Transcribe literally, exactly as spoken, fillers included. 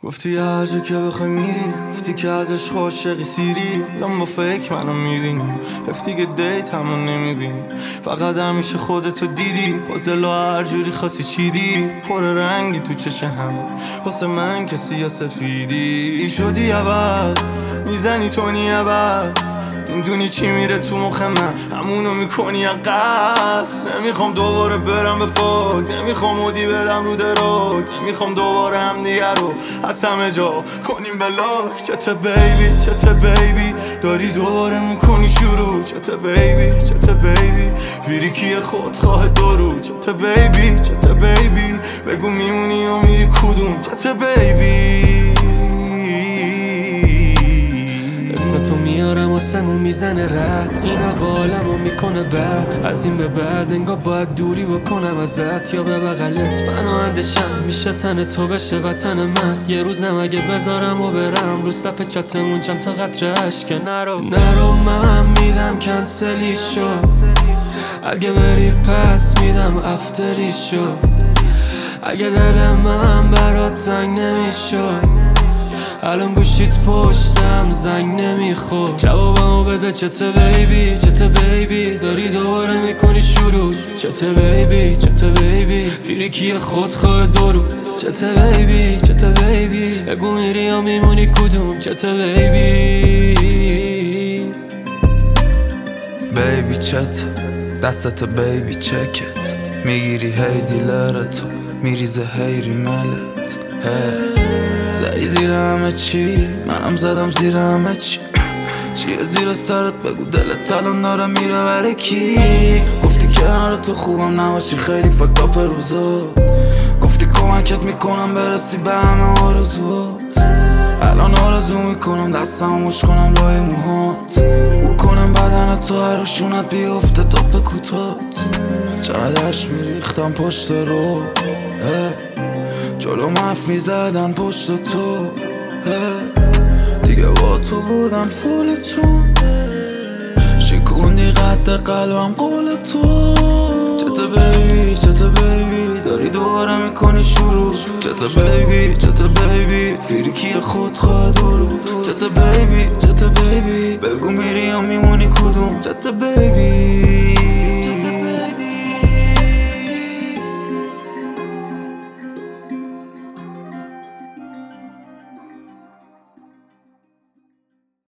گفتی هر جا که بخوای میری، گفتی که ازش عاشقی سیری، الان با فکر منو میبینی، هفتی که دیت همون نمیبینی، فقط همیشه خودتو دیدی، پازل هر جوری خواستی چیدی، پر رنگی تو چش همه، واسه من که سیاه سفیدی شدی عوض، میزنی تونی عوض، میدونی چی میره تو مخ من، همونو میکنی اقص. نمیخوام دوباره برم به فوق، نمیخوام مودی برم رو درود، نمیخوام دوباره هم دیگه رو از همه جا کنیم بلاک. چته بیبی چته بیبی داری دوباره میکنی شروع، چته بیبی چته بیبی فیریکی خودخواه درو، چته بیبی چته بیبی بگو میمونی و میری کدوم، چته بیبی. اسم تو میارم آسمون میزنه رد، این حوالمو میکنه بد، از این به بعد انگار باید دوری بکنم ازت یا به بغلت پناهندشم، میشه تن تو بشه وطن من. یه روزم اگه بذارم و برم رو صفحه چتمون چند تا قطره اشک نرو نرو من میدم کنسلی شو، اگه بری پس میدم افتری شو، اگه دل من برات زنگ نمیشد الان گوشیت پشتم زنگ نمیخور، جوابمو بده چته بیبی چته بیبی داری دوباره میکنی شروع، چته بیبی چته بیبی فیریکی خودخواه درو، چته بیبی چته بیبی بگو میری یا میمونی کدوم، چته بیبی. بیبی چت دستت بیبی چکت، میگیری هی دیلرتو میریزه هی ریملت، هی زدی زیر همه چی منم زدم زیر همه چی، چیه زیر سرت بگو دلت الان داره میره بره کی، گفتی کنار تو خوبم نباشی خیلی فکت اپ روزات، گفتی کمکت میکنم برسی به همه آرزوات، الان آرزو میکنم دستم مش کنم لای موهات، او کنم بدن تو هر شونت بیفته تاپ کوتات، چقدرش میریختم پشت رو جلو مف میزدن پشت تو دیگه با تو بودن فول چون شکوندی قد قلبم قول تو، چته بیبی چته بیبی داری دوباره میکنی شروع، چته بیبی چته بیبی فیریکی خودخواه درو، چته بیبی چته بیبی بگو میری یا میمونی کدوم، چته بیبی.